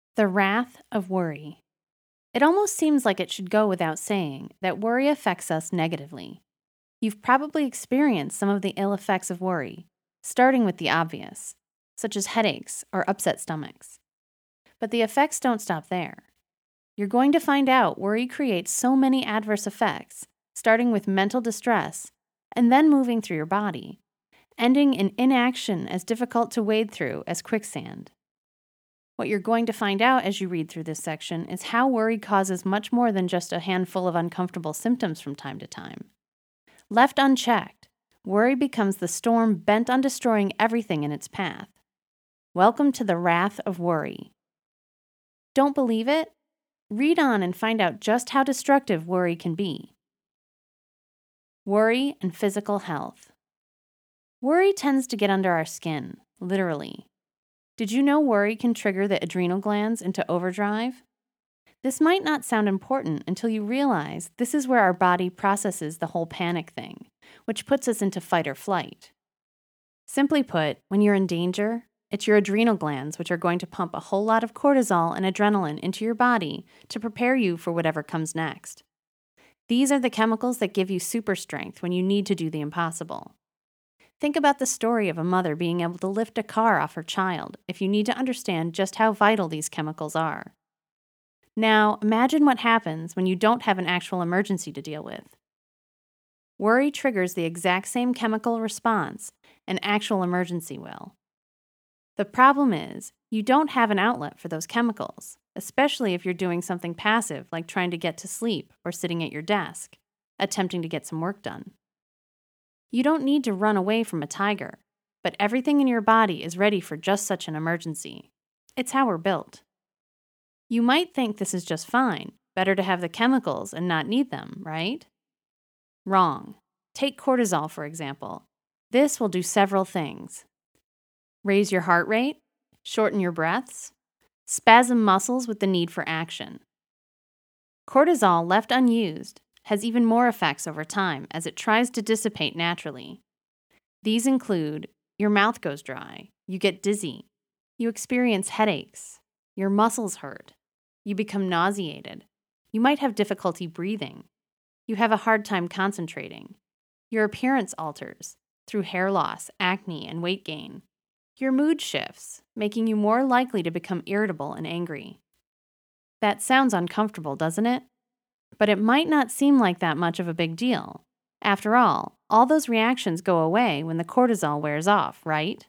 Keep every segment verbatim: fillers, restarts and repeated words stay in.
The wrath of worry. It almost seems like it should go without saying that worry affects us negatively. You've probably experienced some of the ill effects of worry, starting with the obvious, such as headaches or upset stomachs. But the effects don't stop there. You're going to find out worry creates so many adverse effects, starting with mental distress and then moving through your body, ending in inaction as difficult to wade through as quicksand. What you're going to find out as you read through this section is how worry causes much more than just a handful of uncomfortable symptoms from time to time. Left unchecked, worry becomes the storm bent on destroying everything in its path. Welcome to the wrath of worry. Don't believe it? Read on and find out just how destructive worry can be. Worry and physical health. Worry tends to get under our skin, literally. Did you know worry can trigger the adrenal glands into overdrive? This might not sound important until you realize this is where our body processes the whole panic thing, which puts us into fight or flight. Simply put, when you're in danger, it's your adrenal glands which are going to pump a whole lot of cortisol and adrenaline into your body to prepare you for whatever comes next. These are the chemicals that give you super strength when you need to do the impossible. Think about the story of a mother being able to lift a car off her child if you need to understand just how vital these chemicals are. Now, imagine what happens when you don't have an actual emergency to deal with. Worry triggers the exact same chemical response an actual emergency will. The problem is, you don't have an outlet for those chemicals, especially if you're doing something passive like trying to get to sleep or sitting at your desk, attempting to get some work done. You don't need to run away from a tiger, but everything in your body is ready for just such an emergency. It's how we're built. You might think this is just fine, better to have the chemicals and not need them, right? Wrong. Take cortisol, for example. This will do several things. Raise your heart rate, shorten your breaths, spasm muscles with the need for action. Cortisol, left unused, has even more effects over time as it tries to dissipate naturally. These include your mouth goes dry, you get dizzy, you experience headaches, your muscles hurt, you become nauseated, you might have difficulty breathing, you have a hard time concentrating, your appearance alters through hair loss, acne, and weight gain. Your mood shifts, making you more likely to become irritable and angry. That sounds uncomfortable, doesn't it? But it might not seem like that much of a big deal. After all, all those reactions go away when the cortisol wears off, right?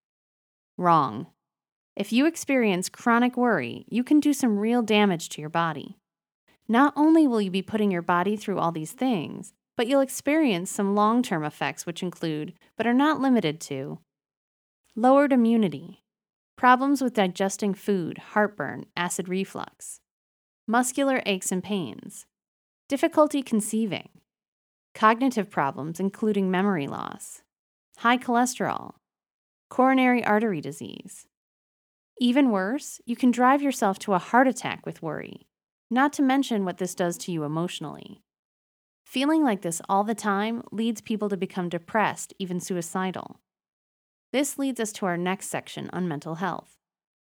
Wrong. If you experience chronic worry, you can do some real damage to your body. Not only will you be putting your body through all these things, but you'll experience some long-term effects which include, but are not limited to, lowered immunity, problems with digesting food, heartburn, acid reflux, muscular aches and pains, difficulty conceiving, cognitive problems including memory loss, high cholesterol, coronary artery disease. Even worse, you can drive yourself to a heart attack with worry, not to mention what this does to you emotionally. Feeling like this all the time leads people to become depressed, even suicidal. This leads us to our next section on mental health.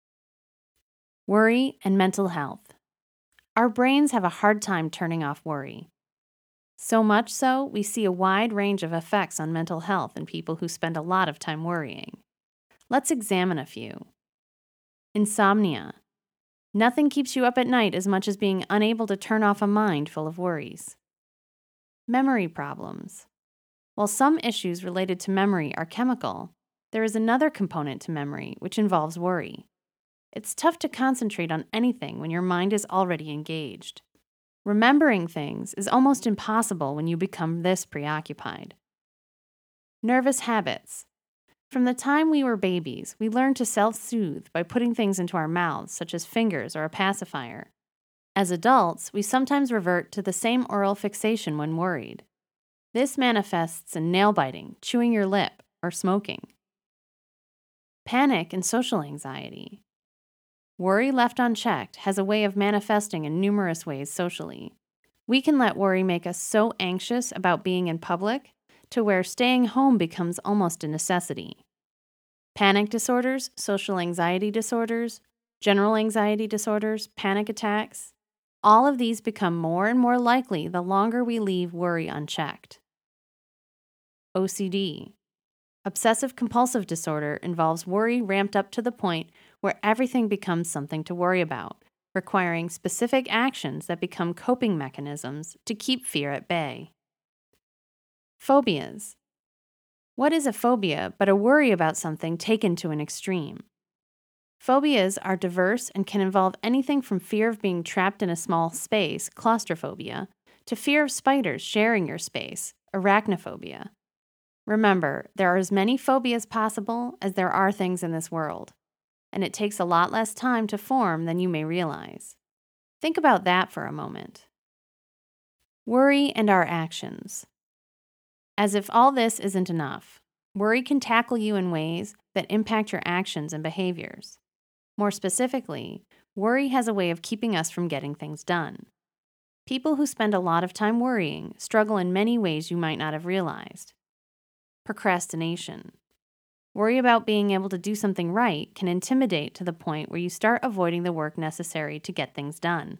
Worry and mental health. Our brains have a hard time turning off worry. So much so, we see a wide range of effects on mental health in people who spend a lot of time worrying. Let's examine a few. Insomnia. Nothing keeps you up at night as much as being unable to turn off a mind full of worries. Memory problems. While some issues related to memory are chemical, there is another component to memory which involves worry. It's tough to concentrate on anything when your mind is already engaged. Remembering things is almost impossible when you become this preoccupied. Nervous habits. From the time we were babies, we learned to self-soothe by putting things into our mouths, such as fingers or a pacifier. As adults, we sometimes revert to the same oral fixation when worried. This manifests in nail biting, chewing your lip, or smoking. Panic and social anxiety. Worry left unchecked has a way of manifesting in numerous ways socially. We can let worry make us so anxious about being in public to where staying home becomes almost a necessity. Panic disorders, social anxiety disorders, general anxiety disorders, panic attacks. All of these become more and more likely the longer we leave worry unchecked. O C D. Obsessive-compulsive disorder involves worry ramped up to the point where everything becomes something to worry about, requiring specific actions that become coping mechanisms to keep fear at bay. Phobias. What is a phobia but a worry about something taken to an extreme? Phobias are diverse and can involve anything from fear of being trapped in a small space, claustrophobia, to fear of spiders sharing your space, arachnophobia. Remember, there are as many phobias possible as there are things in this world, and it takes a lot less time to form than you may realize. Think about that for a moment. Worry and our actions. As if all this isn't enough, worry can tackle you in ways that impact your actions and behaviors. More specifically, worry has a way of keeping us from getting things done. People who spend a lot of time worrying struggle in many ways you might not have realized. Procrastination. Worry about being able to do something right can intimidate to the point where you start avoiding the work necessary to get things done.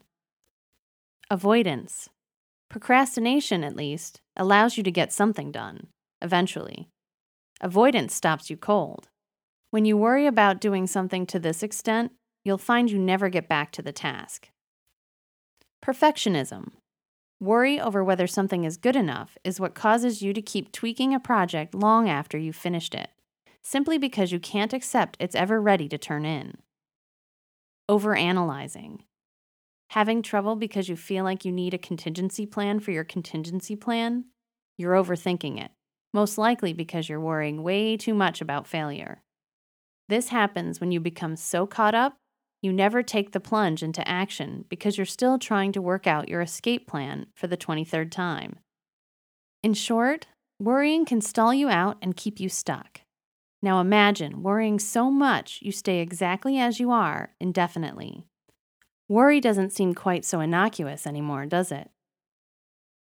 Avoidance. Procrastination, at least, allows you to get something done, eventually. Avoidance stops you cold. When you worry about doing something to this extent, you'll find you never get back to the task. Perfectionism. Worry over whether something is good enough is what causes you to keep tweaking a project long after you've finished it, simply because you can't accept it's ever ready to turn in. Overanalyzing. Having trouble because you feel like you need a contingency plan for your contingency plan? You're overthinking it, most likely because you're worrying way too much about failure. This happens when you become so caught up, you never take the plunge into action because you're still trying to work out your escape plan for the twenty-third time. In short, worrying can stall you out and keep you stuck. Now imagine worrying so much you stay exactly as you are indefinitely. Worry doesn't seem quite so innocuous anymore, does it?